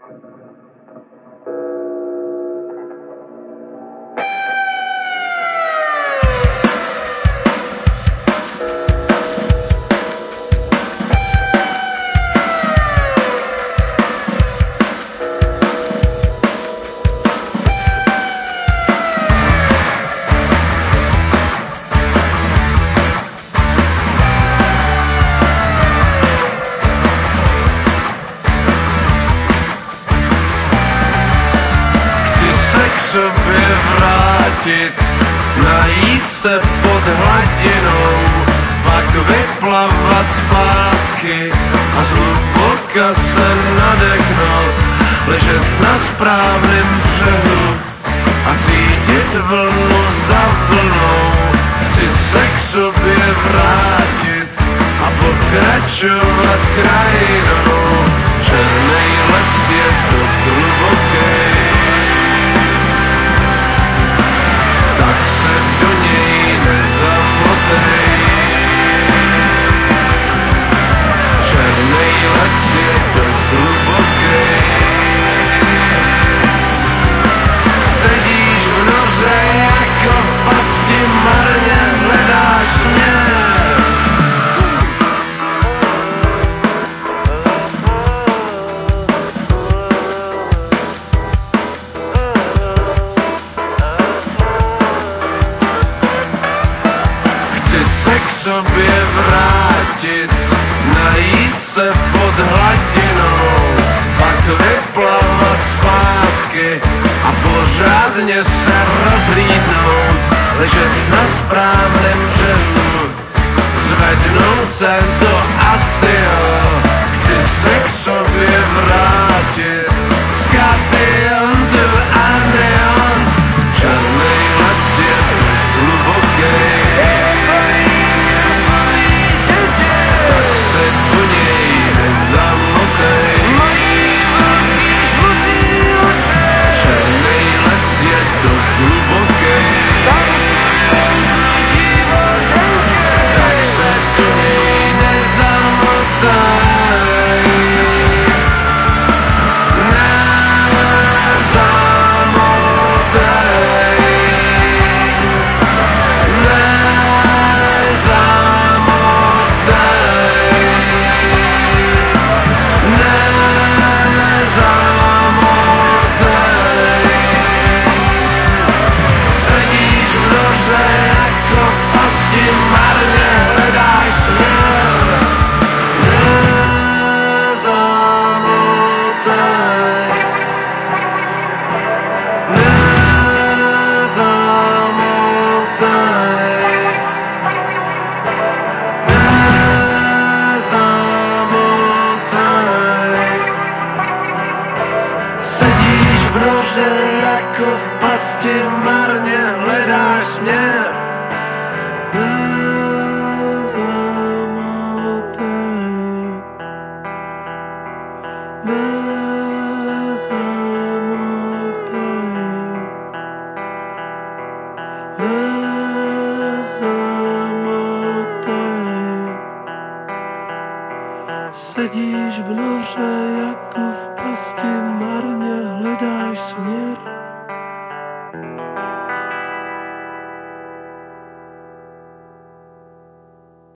Sobě vrátit, najít se pod hladinou, pak vyplavat zpátky a zhluboka se nadechnout, ležet na správném břehu a cítit vlnu za vlnou. Chci se k sobě vrátit a pokračovat krajinou. Černej les je dost hluboký, tak se do něj nezamotej. Černej les je dost hluboký, sedíš v noře jako v pasti, marně hledáš směr. Sobě vrátit, najít se pod hladinou, pak vyplavat zpátky a pořádně se rozhlídnout, ležet na správném břehu, zvednout se to asi jo. Chci se k sobě vrátit, z kationtu a neon. Černej les je dost hluboký, se do něj nezamotej. Mají velký žlutý oči, černej les je dost hluboký, tak se do něj nezamotej. Sedíš v noře jako v pasti, marně hledáš směr. Sedíš v noře jako v pasti, marně hledáš směr.